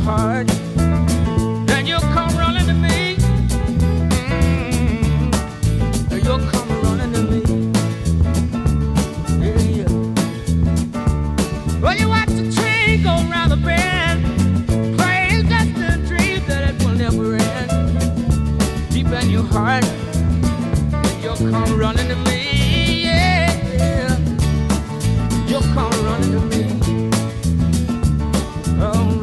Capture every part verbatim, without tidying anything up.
heart, then you'll come running to me. Mm, you'll come running to me. Yeah, yeah. Well, you watch the train go round the bend, playing just a dream that it will never end. Deep in your heart, then you'll come running to me. Yeah, yeah. You'll come running to me. Oh,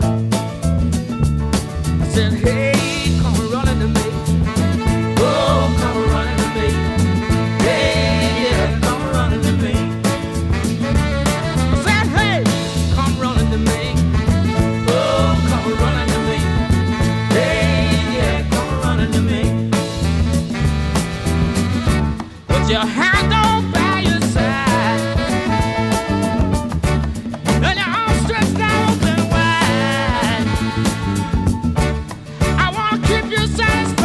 I said, hey, come running to me. Oh, come running to me. Hey, yeah, come running to me. I said, hey, come running to me. Oh, come running to me. Hey, yeah, come running to me. Put your hand on by your side, and your arms stretched out open wide. I wanna keep you satisfied.